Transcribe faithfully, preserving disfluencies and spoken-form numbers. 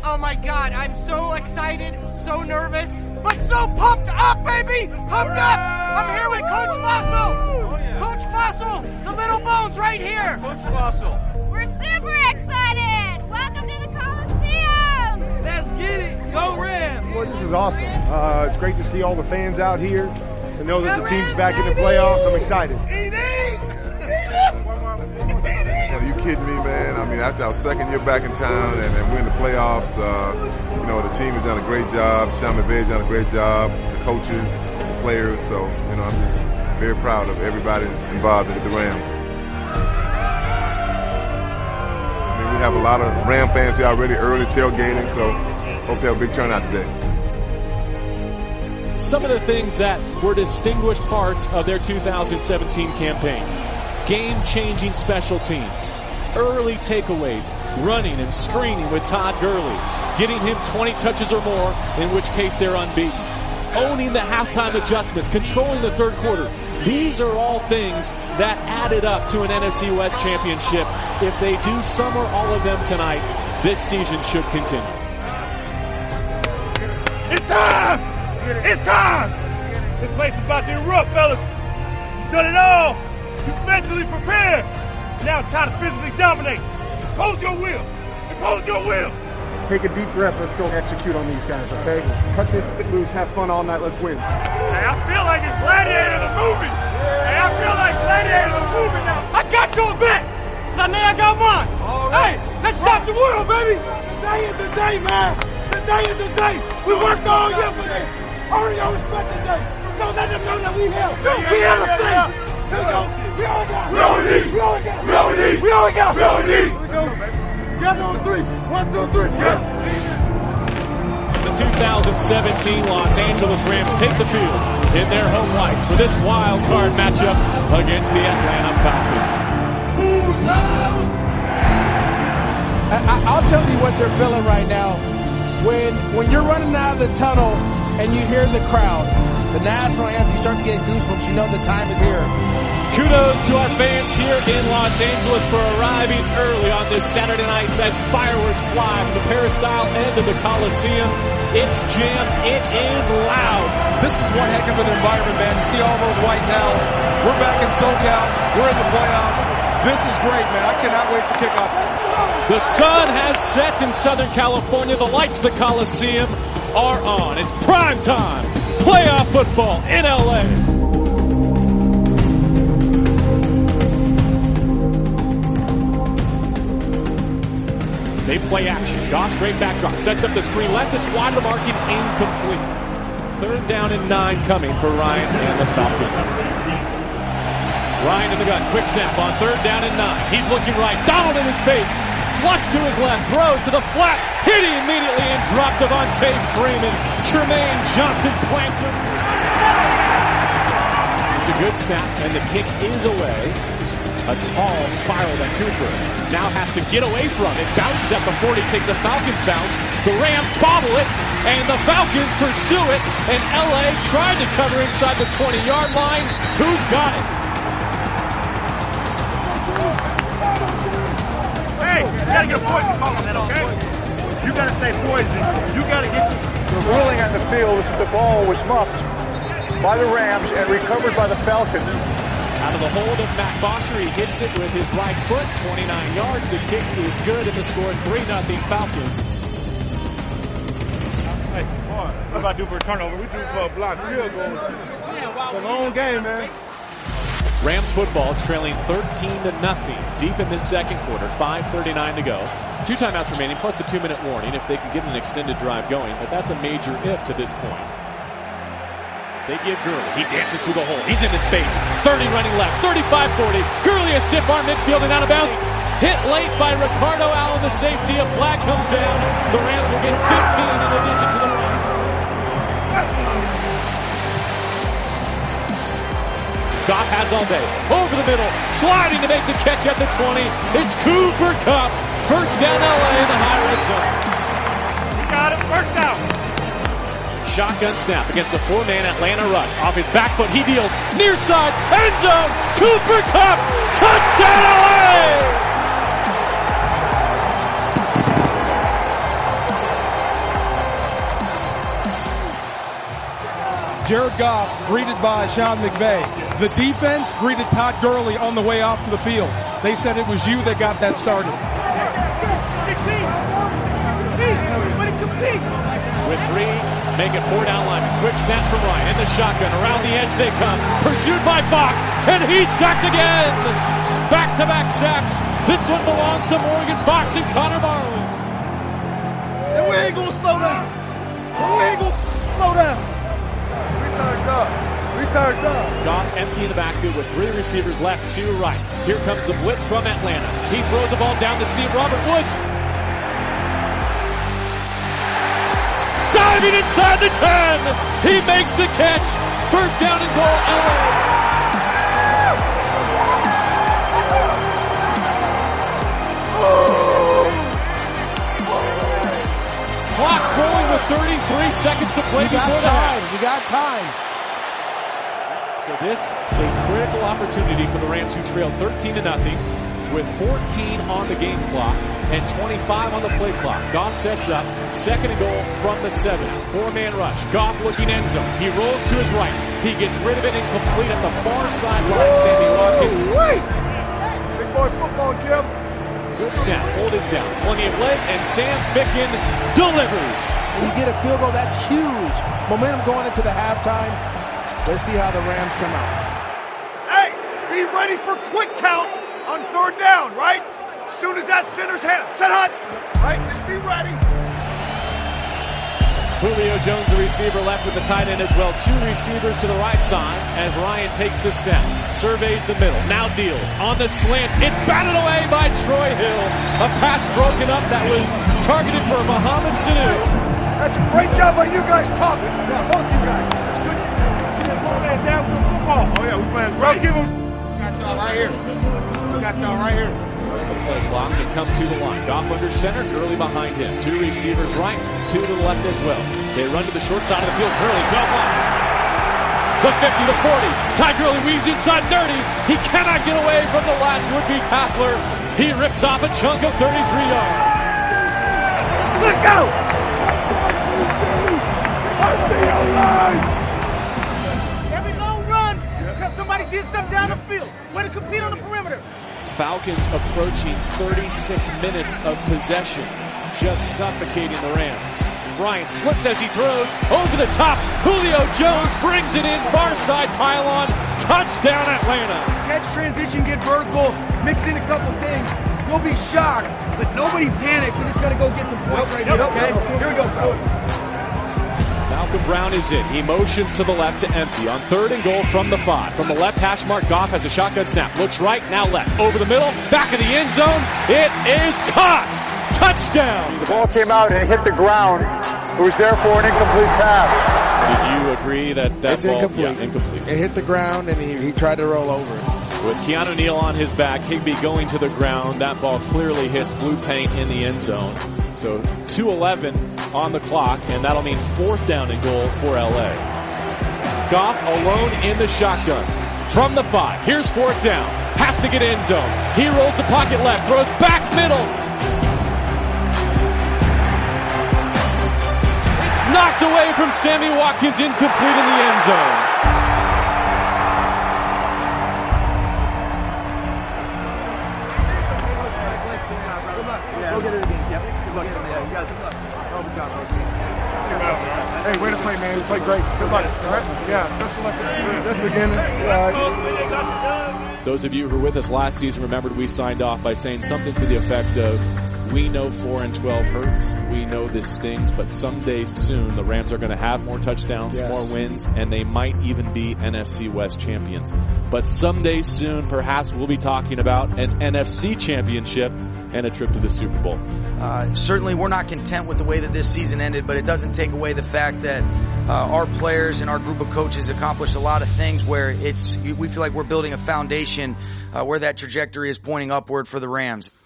Oh my God, I'm so excited, so nervous, but so pumped up, baby! Pumped up! I'm here with Coach Fossil! Oh, yeah. Coach Fossil, the little bones right here! Coach Fossil. We're super excited! Welcome to the Coliseum! Let's get it! Go Rams! Well, this is awesome. Uh, it's great to see all the fans out here and know that the team's back in the playoffs. I'm excited. Are you kidding me, man? I mean, after our second year back in town and, and we're in the playoffs, uh, you know, the team has done a great job. Sean McVay's done a great job. The coaches, the players. So, you know, I'm just very proud of everybody involved with the Rams. I mean, we have a lot of Ram fans here already early tailgating, so hope they have a big turnout today. Some of the things that were distinguished parts of their two thousand seventeen campaign. Game-changing special teams, early takeaways, running and screening with Todd Gurley, getting him twenty touches or more, in which case they're unbeaten. Owning the halftime adjustments, controlling the third quarter. These are all things that added up to an N F C West championship. If they do some or all of them tonight, this season should continue. It's time! It's time! This place is about to erupt, fellas. You've done it all. You mentally prepared. Now it's time to physically dominate. Impose your will. Impose your will. Take a deep breath. Let's go execute on these guys, okay? Cut this loose. Have fun all night. Let's win. Hey, I feel like it's Gladiator the movie. Hey, I feel like Gladiator the movie now. I got your back. Now, now I got mine. Right. Hey, let's shop the world, baby. Today is the day, man. Today is the day. We worked all year for this. Earn your respect today. Don't let them know that we here. We here to stay. We all got. We all need. We all got. We all need. We all got. We all need. Together on three. One, two, three. Yeah. The two thousand seventeen Los Angeles Rams take the field in their home whites for this wild card matchup against the Atlanta Falcons. I, I'll tell you what they're feeling right now. When when you're running out of the tunnel and you hear the crowd, the national anthem, you start to get goosebumps. You know the time is here. Kudos to our fans here in Los Angeles for arriving early on this Saturday night as fireworks fly from the peristyle end of the Coliseum. It's jammed. It is loud. This is one heck of an environment, man. You see all those white towels. We're back in SoCal. We're in the playoffs. This is great, man. I cannot wait for kickoff. The sun has set in Southern California. The lights of the Coliseum are on. It's prime time. Playoff football in L A. They play action. Goff straight backdrop. Sets up the screen left. It's wide of the marking. Incomplete. Third down and nine coming for Ryan and the Falcons. Ryan in the gun. Quick snap on third down and nine. He's looking right. Donald in his face. Flush to his left. Throws to the flat. Hit immediately and dropped Devontae Freeman. Tremaine Johnson plants him. It's a good snap, and the kick is away. A tall spiral that Cooper now has to get away from. It bounces at the forty, takes a Falcons bounce. The Rams bobble it, and the Falcons pursue it. And L A tried to cover inside the twenty-yard line. Who's got it? Hey, you gotta get a poison call on that, okay? You gotta say poison. You gotta get you. The ruling on the field is that the ball was muffed by the Rams and recovered by the Falcons. Out of the hold of Matt Bosher, he hits it with his right foot, twenty-nine yards. The kick is good, and the score three nothing Falcons. Hey, boy, what about do for a turnover? We do for a block field goal. It's a long game, man. Rams football trailing thirteen to nothing deep in this second quarter. five thirty-nine to go. Two timeouts remaining, plus the two-minute warning if they can get an extended drive going. But that's a major if to this point. They give Gurley. He dances through the hole. He's into space. thirty running left. thirty-five forty. Gurley a stiff arm midfield and out of bounds. Hit late by Ricardo Allen, the safety. A flag comes down. The Rams will get fifteen in addition to the run. Goff has all day. Over the middle. Sliding to make the catch at the twenty. It's Cooper Kupp. First down L A in the high red zone. He got it. First down. Shotgun snap against a four-man Atlanta rush. Off his back foot, he deals near side, end zone, Cooper Kupp, touchdown L A! Jared Goff greeted by Sean McVay. The defense greeted Todd Gurley on the way off to the field. They said it was you that got that started. With three, make it four down line. Quick snap from Ryan in the shotgun. Around the edge they come. Pursued by Fox, and he's sacked again. Back-to-back sacks. This one belongs to Morgan Fox and Connor Barwin. And we ain't gonna slow down. We ain't gonna slow down. We turned up. We turned up. Goff empty in the backfield with three receivers left to right. Here comes the blitz from Atlanta. He throws the ball down to see Robert Woods. Diving inside the ten. He makes the catch. First down and goal, L A. Clock rolling with thirty-three seconds to play you got before the time. half. You got time. So this, a critical opportunity for the Rams, who trailed thirteen to nothing with fourteen on the game clock and twenty-five on the play clock. Goff sets up, second and goal from the seven. Four-man rush. Goff looking end zone. He rolls to his right. He gets rid of it incomplete at the far sideline. Sammy Watkins. Big boy football, Kim. Good snap. Hold is down. Plenty of leg, and Sam Ficken delivers. When you get a field goal, that's huge. Momentum going into the halftime. Let's see how the Rams come out. Hey, be ready for quick count on third down, right? As soon as that center's hand, set hot, right? Just be ready. Julio Jones, the receiver, left with the tight end as well. Two receivers to the right side as Ryan takes the snap. Surveys the middle. Now deals on the slant. It's batted away by Troy Hill. A pass broken up that was targeted for Mohamed Sanu. That's a great job by you guys talking. Yeah, both you guys. That's good. Man, down with football. Oh yeah, we playing great. Give them. Got y'all right here. We got y'all right here. The play clock and come to the line. Goff under center, Gurley behind him. Two receivers right, two to the left as well. They run to the short side of the field. Gurley, go line. The fifty, the forty. Ty Gurley weaves inside thirty. He cannot get away from the last would-be tackler. He rips off a chunk of thirty-three yards. Let's go! I see your line! Every long run is because somebody did something down the field. Way to compete on the perimeter. Falcons approaching thirty-six minutes of possession, just suffocating the Rams. Bryant slips as he throws over the top. Julio Jones brings it in, far side pylon, touchdown Atlanta. Catch transition, get vertical, mix in a couple things. You'll be shocked, but nobody panic. We're just gonna go get some points right here, okay? Here we go, fellas. Malcolm Brown is in. He motions to the left to empty on third and goal from the five. From the left hash mark, Goff has a shotgun snap. Looks right, now left. Over the middle, back of the end zone. It is caught. Touchdown. The ball came out and it hit the ground. It was therefore an incomplete pass. Did you agree that that it's ball? Incomplete. Yeah, incomplete. It hit the ground and he, he tried to roll over it. With Keanu Neal on his back, Higbee going to the ground. That ball clearly hits blue paint in the end zone. So two eleven on the clock, and that'll mean fourth down and goal for L A. Goff alone in the shotgun. From the five, here's fourth down. Has to get end zone. He rolls the pocket left, throws back middle. It's knocked away from Sammy Watkins, incomplete in the end zone. Hey, way to play, man. You played great. Good luck. All right? Yeah, best of luck. That's the beginning. Uh, Those of you who were with us last season remembered we signed off by saying something to the effect of, we know four and twelve hurts. We know this stings, but someday soon the Rams are going to have more touchdowns, yes. more wins, and they might even be N F C West champions. But someday soon, perhaps we'll be talking about an N F C championship and a trip to the Super Bowl. Uh, certainly we're not content with the way that this season ended, but it doesn't take away the fact that uh, our players and our group of coaches accomplished a lot of things where it's we feel like we're building a foundation uh, where that trajectory is pointing upward for the Rams.